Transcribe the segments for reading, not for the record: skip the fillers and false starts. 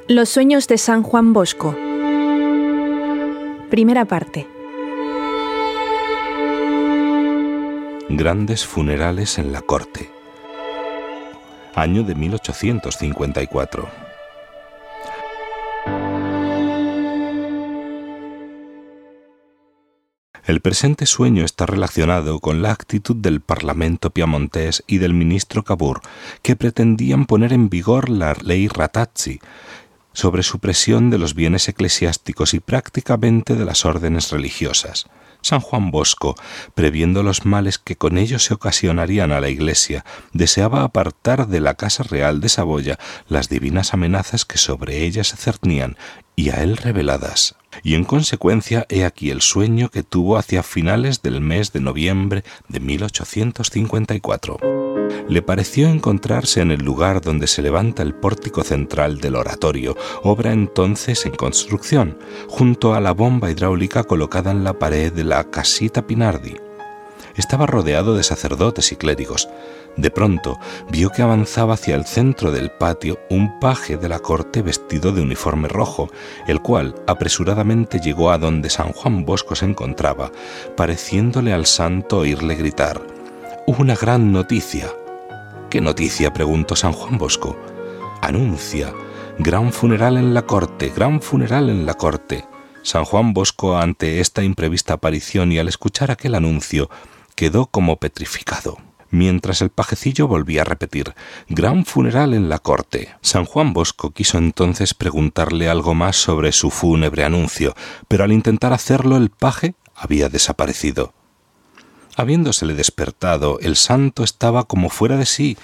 Los sueños de San Juan Bosco. Primera parte. Grandes funerales en la corte. Año de 1854. El presente sueño está relacionado con la actitud del Parlamento piamontés y del ministro Cavour, que pretendían poner en vigor la ley Ratazzi sobre supresión de los bienes eclesiásticos y prácticamente de las órdenes religiosas. San Juan Bosco, previendo los males que con ello se ocasionarían a la Iglesia, deseaba apartar de la Casa Real de Saboya las divinas amenazas que sobre ella se cernían y a él reveladas. Y en consecuencia, he aquí el sueño que tuvo hacia finales del mes de noviembre de 1854. Le pareció encontrarse en el lugar donde se levanta el pórtico central del oratorio, obra entonces en construcción, junto a la bomba hidráulica colocada en la pared de la Casita Pinardi. Estaba rodeado de sacerdotes y clérigos. De pronto vio que avanzaba hacia el centro del patio un paje de la corte vestido de uniforme rojo, el cual apresuradamente llegó a donde San Juan Bosco se encontraba, pareciéndole al santo oírle gritar: «¡Una gran noticia!». «¿Qué noticia?», preguntó San Juan Bosco. «Anuncia, gran funeral en la corte, gran funeral en la corte». San Juan Bosco, ante esta imprevista aparición y al escuchar aquel anuncio, quedó como petrificado, mientras el pajecillo volvía a repetir: «Gran funeral en la corte». San Juan Bosco quiso entonces preguntarle algo más sobre su fúnebre anuncio, pero al intentar hacerlo el paje había desaparecido. Habiéndosele despertado, el santo estaba como fuera de sí,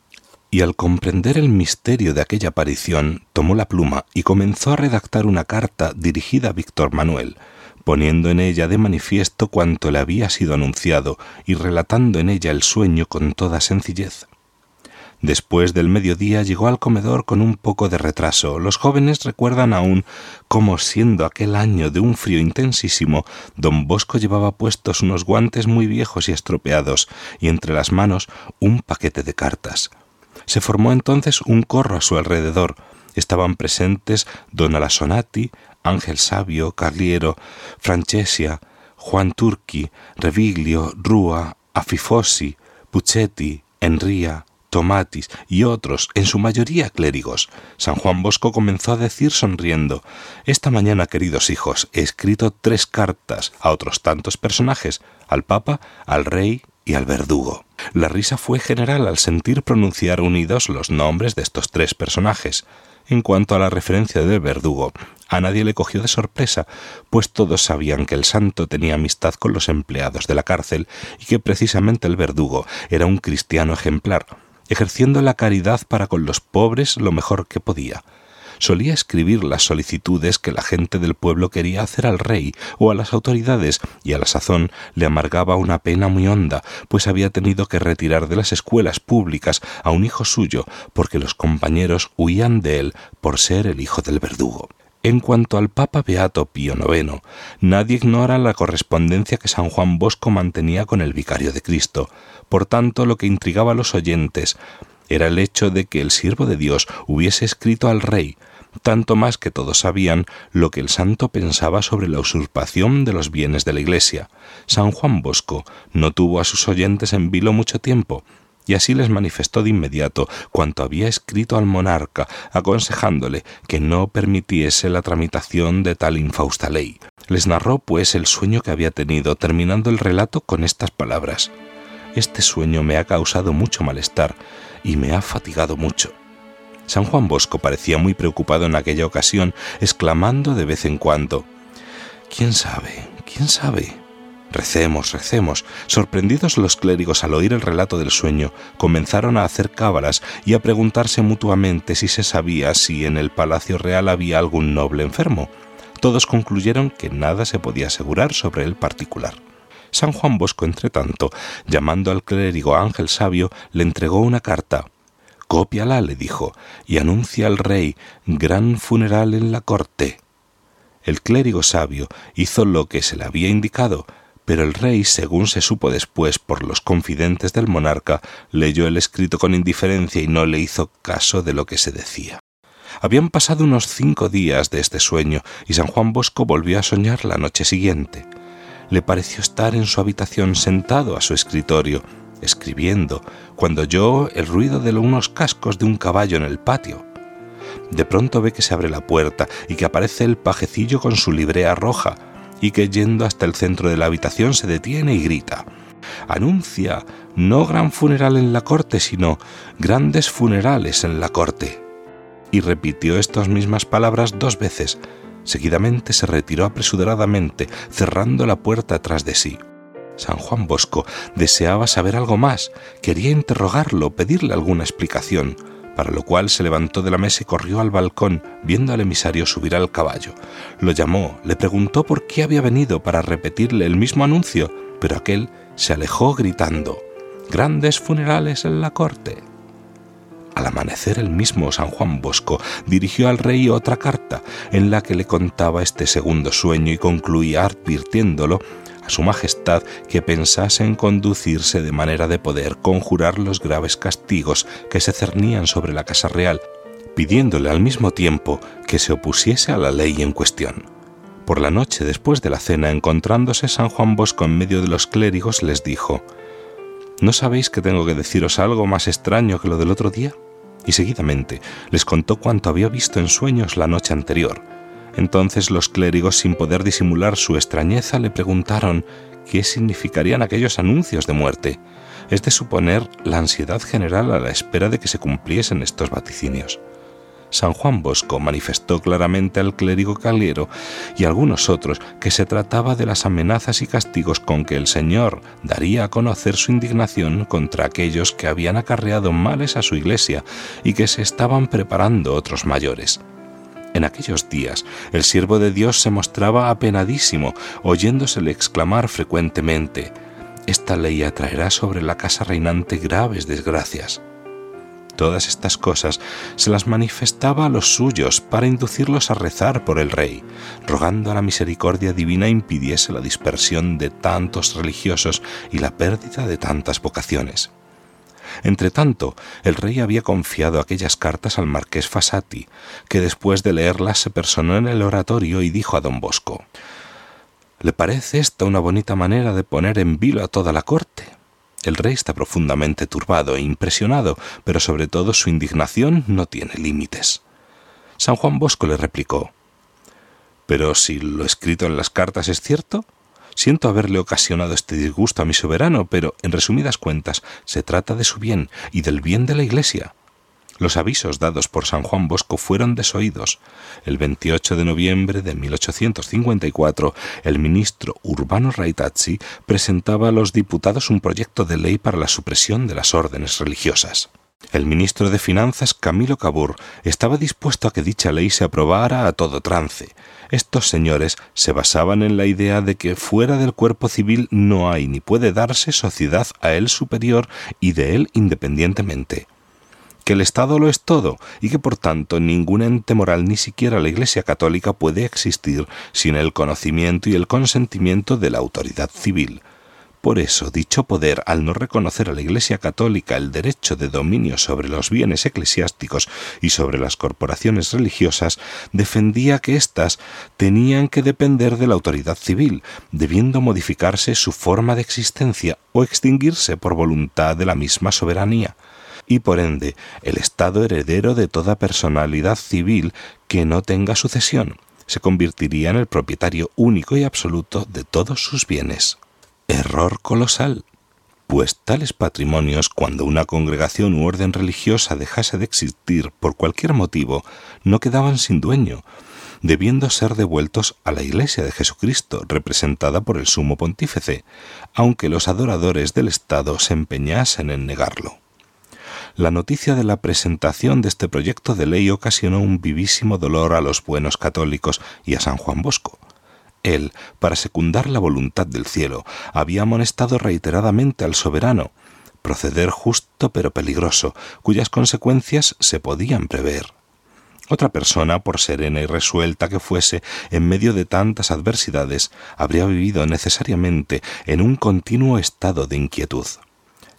y al comprender el misterio de aquella aparición, tomó la pluma y comenzó a redactar una carta dirigida a Víctor Manuel, poniendo en ella de manifiesto cuanto le había sido anunciado y relatando en ella el sueño con toda sencillez. Después del mediodía llegó al comedor con un poco de retraso. Los jóvenes recuerdan aún cómo, siendo aquel año de un frío intensísimo, don Bosco llevaba puestos unos guantes muy viejos y estropeados y entre las manos un paquete de cartas. Se formó entonces un corro a su alrededor. Estaban presentes don Alasonati, Ángel Savio, Carliero, Francesia, Juan Turchi, Reviglio, Rúa, Afifosi, Puchetti, Enría, Tomatis y otros, en su mayoría clérigos. San Juan Bosco comenzó a decir sonriendo: «Esta mañana, queridos hijos, he escrito 3 cartas a otros tantos personajes, al Papa, al Rey y al Verdugo». La risa fue general al sentir pronunciar unidos los nombres de estos 3 personajes. En cuanto a la referencia del Verdugo, a nadie le cogió de sorpresa, pues todos sabían que el santo tenía amistad con los empleados de la cárcel y que precisamente el Verdugo era un cristiano ejemplar, ejerciendo la caridad para con los pobres lo mejor que podía. Solía escribir las solicitudes que la gente del pueblo quería hacer al rey o a las autoridades, y a la sazón le amargaba una pena muy honda, pues había tenido que retirar de las escuelas públicas a un hijo suyo, porque los compañeros huían de él por ser el hijo del Verdugo. En cuanto al Papa Beato Pío IX, nadie ignora la correspondencia que San Juan Bosco mantenía con el Vicario de Cristo. Por tanto, lo que intrigaba a los oyentes era el hecho de que el siervo de Dios hubiese escrito al rey, tanto más que todos sabían lo que el santo pensaba sobre la usurpación de los bienes de la Iglesia. San Juan Bosco no tuvo a sus oyentes en vilo mucho tiempo, y así les manifestó de inmediato cuanto había escrito al monarca, aconsejándole que no permitiese la tramitación de tal infausta ley. Les narró, pues, el sueño que había tenido, terminando el relato con estas palabras: «Este sueño me ha causado mucho malestar y me ha fatigado mucho». San Juan Bosco parecía muy preocupado en aquella ocasión, exclamando de vez en cuando: «¿Quién sabe? ¿Quién sabe?». «Recemos, recemos». Sorprendidos los clérigos al oír el relato del sueño, comenzaron a hacer cábalas y a preguntarse mutuamente si se sabía si en el Palacio Real había algún noble enfermo. Todos concluyeron que nada se podía asegurar sobre el particular. San Juan Bosco, entretanto, llamando al clérigo Ángel Savio, le entregó una carta. «Cópiala», le dijo, «y anuncia al rey gran funeral en la corte». El clérigo Savio hizo lo que se le había indicado, pero el rey, según se supo después por los confidentes del monarca, leyó el escrito con indiferencia y no le hizo caso de lo que se decía. Habían pasado unos 5 días de este sueño y San Juan Bosco volvió a soñar la noche siguiente. Le pareció estar en su habitación sentado a su escritorio, escribiendo, cuando oyó el ruido de unos cascos de un caballo en el patio. De pronto ve que se abre la puerta y que aparece el pajecillo con su librea roja, y que yendo hasta el centro de la habitación se detiene y grita: «Anuncia, no gran funeral en la corte, sino grandes funerales en la corte». Y repitió estas mismas palabras 2 veces. Seguidamente se retiró apresuradamente, cerrando la puerta tras de sí. San Juan Bosco deseaba saber algo más, quería interrogarlo, pedirle alguna explicación, para lo cual se levantó de la mesa y corrió al balcón, viendo al emisario subir al caballo. Lo llamó, le preguntó por qué había venido para repetirle el mismo anuncio, pero aquel se alejó gritando: «¡Grandes funerales en la corte!». Al amanecer el mismo San Juan Bosco dirigió al rey otra carta en la que le contaba este segundo sueño y concluía advirtiéndolo a su majestad que pensase en conducirse de manera de poder conjurar los graves castigos que se cernían sobre la Casa Real, pidiéndole al mismo tiempo que se opusiese a la ley en cuestión. Por la noche, después de la cena, encontrándose San Juan Bosco en medio de los clérigos, les dijo: «¿No sabéis que tengo que deciros algo más extraño que lo del otro día?». Y seguidamente les contó cuanto había visto en sueños la noche anterior. Entonces los clérigos, sin poder disimular su extrañeza, le preguntaron qué significarían aquellos anuncios de muerte. Es de suponer la ansiedad general a la espera de que se cumpliesen estos vaticinios. San Juan Bosco manifestó claramente al clérigo Caliero y a algunos otros que se trataba de las amenazas y castigos con que el Señor daría a conocer su indignación contra aquellos que habían acarreado males a su iglesia y que se estaban preparando otros mayores. En aquellos días el siervo de Dios se mostraba apenadísimo, oyéndosele exclamar frecuentemente: «Esta ley atraerá sobre la casa reinante graves desgracias». Todas estas cosas se las manifestaba a los suyos para inducirlos a rezar por el rey, rogando a la misericordia divina impidiese la dispersión de tantos religiosos y la pérdida de tantas vocaciones. Entretanto, el rey había confiado aquellas cartas al marqués Fasati, que después de leerlas se personó en el oratorio y dijo a don Bosco: «¿Le parece esta una bonita manera de poner en vilo a toda la corte?». El rey está profundamente turbado e impresionado, pero sobre todo su indignación no tiene límites. San Juan Bosco le replicó: «Pero si lo escrito en las cartas es cierto, siento haberle ocasionado este disgusto a mi soberano, pero en resumidas cuentas se trata de su bien y del bien de la Iglesia». Los avisos dados por San Juan Bosco fueron desoídos. El 28 de noviembre de 1854, el ministro Urbano Raitazzi presentaba a los diputados un proyecto de ley para la supresión de las órdenes religiosas. El ministro de Finanzas, Camilo Cabur, estaba dispuesto a que dicha ley se aprobara a todo trance. Estos señores se basaban en la idea de que fuera del cuerpo civil no hay ni puede darse sociedad a él superior y de él independientemente, que el Estado lo es todo y que por tanto ningún ente moral, ni siquiera la Iglesia católica, puede existir sin el conocimiento y el consentimiento de la autoridad civil. Por eso, dicho poder, al no reconocer a la Iglesia católica el derecho de dominio sobre los bienes eclesiásticos y sobre las corporaciones religiosas, defendía que éstas tenían que depender de la autoridad civil, debiendo modificarse su forma de existencia o extinguirse por voluntad de la misma soberanía, y por ende el Estado heredero de toda personalidad civil que no tenga sucesión se convertiría en el propietario único y absoluto de todos sus bienes. Error colosal, pues tales patrimonios, cuando una congregación u orden religiosa dejase de existir por cualquier motivo, no quedaban sin dueño, debiendo ser devueltos a la Iglesia de Jesucristo, representada por el Sumo Pontífice, aunque los adoradores del Estado se empeñasen en negarlo. La noticia de la presentación de este proyecto de ley ocasionó un vivísimo dolor a los buenos católicos y a San Juan Bosco. Él, para secundar la voluntad del cielo, había amonestado reiteradamente al soberano: proceder justo pero peligroso, cuyas consecuencias se podían prever. Otra persona, por serena y resuelta que fuese, en medio de tantas adversidades, habría vivido necesariamente en un continuo estado de inquietud.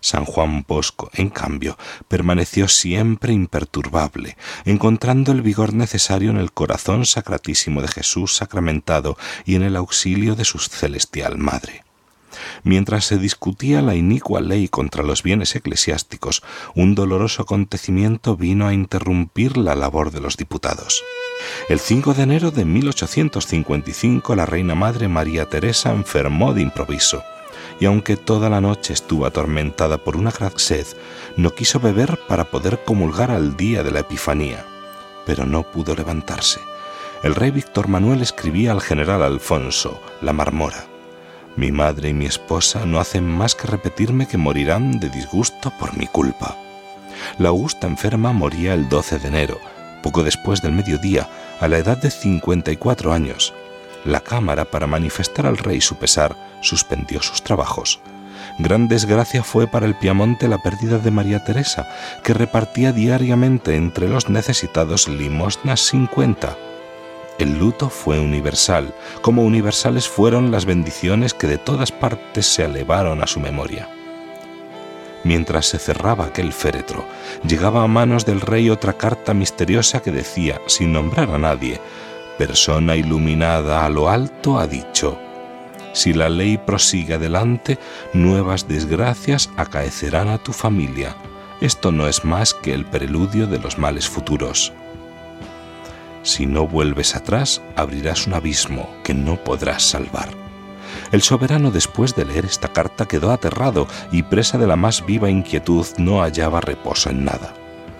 San Juan Bosco, en cambio, permaneció siempre imperturbable, encontrando el vigor necesario en el corazón sacratísimo de Jesús sacramentado y en el auxilio de su celestial Madre. Mientras se discutía la inicua ley contra los bienes eclesiásticos, un doloroso acontecimiento vino a interrumpir la labor de los diputados. El 5 de enero de 1855 la reina madre María Teresa enfermó de improviso, y aunque toda la noche estuvo atormentada por una gran sed, no quiso beber para poder comulgar al día de la Epifanía, pero no pudo levantarse. El rey Víctor Manuel escribía al general Alfonso, la Marmora: «Mi madre y mi esposa no hacen más que repetirme que morirán de disgusto por mi culpa». La augusta enferma moría el 12 de enero, poco después del mediodía, a la edad de 54 años. La Cámara, para manifestar al rey su pesar, suspendió sus trabajos. Gran desgracia fue para el Piamonte la pérdida de María Teresa, que repartía diariamente entre los necesitados limosnas sin cuenta. El luto fue universal, como universales fueron las bendiciones que de todas partes se elevaron a su memoria. Mientras se cerraba aquel féretro, llegaba a manos del rey otra carta misteriosa que decía, sin nombrar a nadie: «Persona iluminada a lo alto ha dicho: si la ley prosigue adelante, nuevas desgracias acaecerán a tu familia. Esto no es más que el preludio de los males futuros. Si no vuelves atrás, abrirás un abismo que no podrás salvar». El soberano, después de leer esta carta, quedó aterrado y, presa de la más viva inquietud, no hallaba reposo en nada.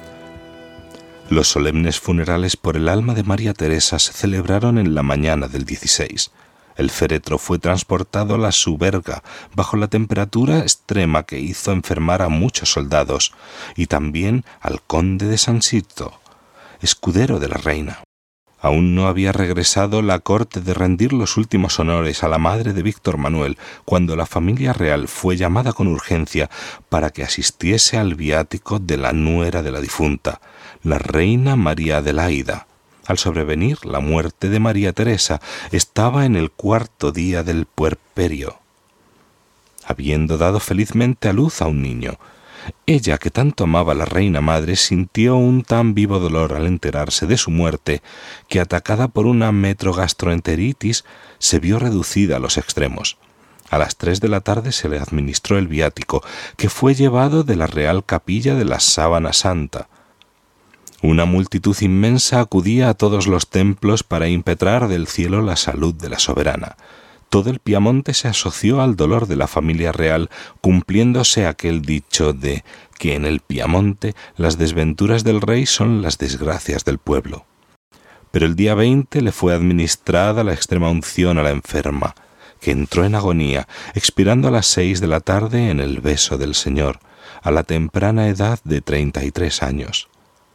Los solemnes funerales por el alma de María Teresa se celebraron en la mañana del 16. El féretro fue transportado a la Suberga bajo la temperatura extrema que hizo enfermar a muchos soldados, y también al conde de San Sito, escudero de la reina. Aún no había regresado la corte de rendir los últimos honores a la madre de Víctor Manuel cuando la familia real fue llamada con urgencia para que asistiese al viático de la nuera de la difunta, la reina María Adelaida. Al sobrevenir la muerte de María Teresa, estaba en el 4º día del puerperio, habiendo dado felizmente a luz a un niño. Ella, que tanto amaba a la reina madre, sintió un tan vivo dolor al enterarse de su muerte que, atacada por una metrogastroenteritis, se vio reducida a los extremos. A las 3 de la tarde se le administró el viático, que fue llevado de la Real Capilla de la Sábana Santa. Una multitud inmensa acudía a todos los templos para impetrar del cielo la salud de la soberana. Todo el Piamonte se asoció al dolor de la familia real, cumpliéndose aquel dicho de que en el Piamonte las desventuras del rey son las desgracias del pueblo. Pero el día 20 le fue administrada la extrema unción a la enferma, que entró en agonía, expirando a las 6 de la tarde en el beso del Señor, a la temprana edad de 33 años.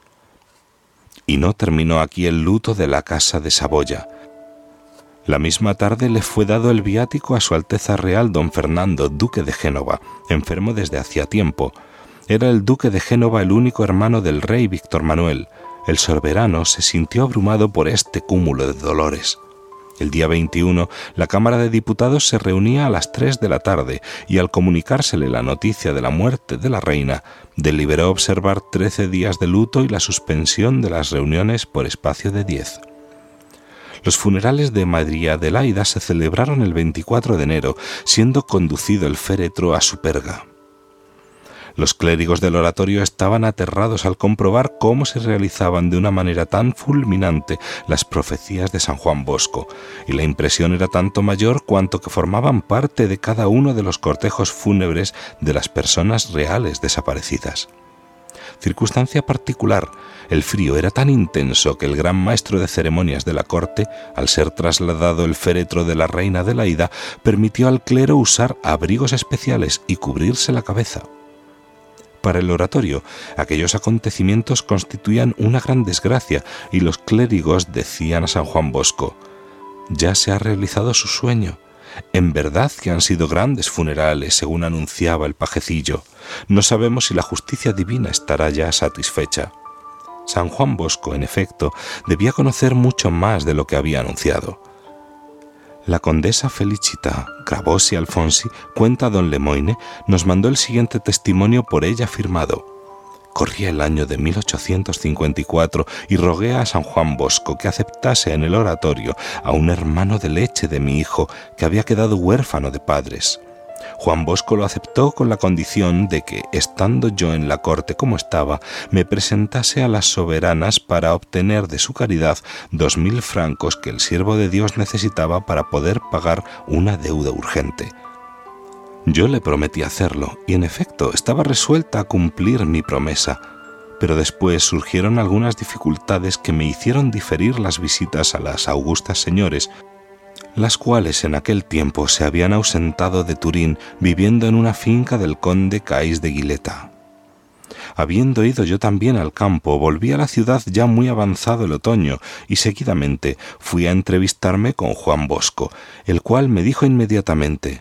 Y no terminó aquí el luto de la casa de Saboya. La misma tarde le fue dado el viático a Su Alteza Real don Fernando, duque de Génova, enfermo desde hacía tiempo. Era el duque de Génova el único hermano del rey Víctor Manuel. El soberano se sintió abrumado por este cúmulo de dolores. El día 21, la Cámara de Diputados se reunía a las 3 de la tarde y, al comunicársele la noticia de la muerte de la reina, deliberó observar 13 días de luto y la suspensión de las reuniones por espacio de 10. Los funerales de María Adelaida se celebraron el 24 de enero, siendo conducido el féretro a Superga. Los clérigos del oratorio estaban aterrados al comprobar cómo se realizaban de una manera tan fulminante las profecías de San Juan Bosco, y la impresión era tanto mayor cuanto que formaban parte de cada uno de los cortejos fúnebres de las personas reales desaparecidas. Circunstancia particular, el frío era tan intenso que el gran maestro de ceremonias de la corte, al ser trasladado el féretro de la reina Adelaida, permitió al clero usar abrigos especiales y cubrirse la cabeza. Para el oratorio, aquellos acontecimientos constituían una gran desgracia y los clérigos decían a San Juan Bosco: «Ya se ha realizado su sueño. En verdad que han sido grandes funerales, según anunciaba el pajecillo. No sabemos si la justicia divina estará ya satisfecha». San Juan Bosco, en efecto, debía conocer mucho más de lo que había anunciado. La condesa Felicita Gravossi Alfonsi, cuenta don Lemoine, nos mandó el siguiente testimonio por ella firmado. Corría el año de 1854 y rogué a San Juan Bosco que aceptase en el oratorio a un hermano de leche de mi hijo que había quedado huérfano de padres. Juan Bosco lo aceptó con la condición de que, estando yo en la corte como estaba, me presentase a las soberanas para obtener de su caridad 2.000 francos que el siervo de Dios necesitaba para poder pagar una deuda urgente. Yo le prometí hacerlo, y en efecto estaba resuelta a cumplir mi promesa, pero después surgieron algunas dificultades que me hicieron diferir las visitas a las augustas señores, las cuales en aquel tiempo se habían ausentado de Turín viviendo en una finca del conde Cais de Guileta. Habiendo ido yo también al campo, volví a la ciudad ya muy avanzado el otoño y seguidamente fui a entrevistarme con Juan Bosco, el cual me dijo inmediatamente: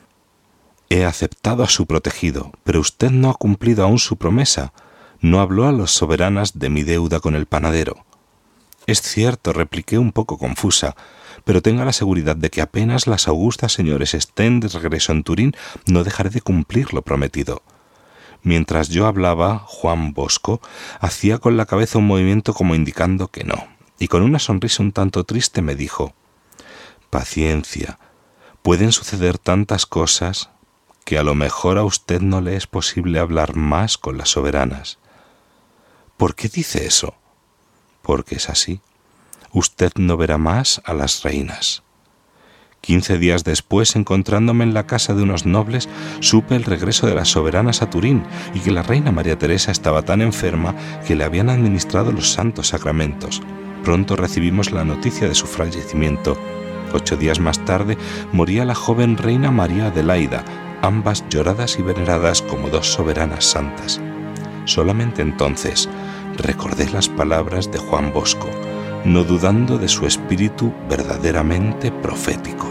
«He aceptado a su protegido, pero usted no ha cumplido aún su promesa. No habló a los soberanas de mi deuda con el panadero». «Es cierto», repliqué un poco confusa, «pero tenga la seguridad de que apenas las augustas señores estén de regreso en Turín, no dejaré de cumplir lo prometido». Mientras yo hablaba, Juan Bosco hacía con la cabeza un movimiento como indicando que no, y con una sonrisa un tanto triste me dijo: «Paciencia, pueden suceder tantas cosas que a lo mejor a usted no le es posible hablar más con las soberanas». «¿Por qué dice eso?». «Porque es así. Usted no verá más a las reinas». 15 días después, encontrándome en la casa de unos nobles, supe el regreso de las soberanas a Turín y que la reina María Teresa estaba tan enferma que le habían administrado los santos sacramentos. Pronto recibimos la noticia de su fallecimiento. 8 días más tarde moría la joven reina María Adelaida, ambas lloradas y veneradas como 2 soberanas santas. Solamente entonces recordé las palabras de Juan Bosco, no dudando de su espíritu verdaderamente profético.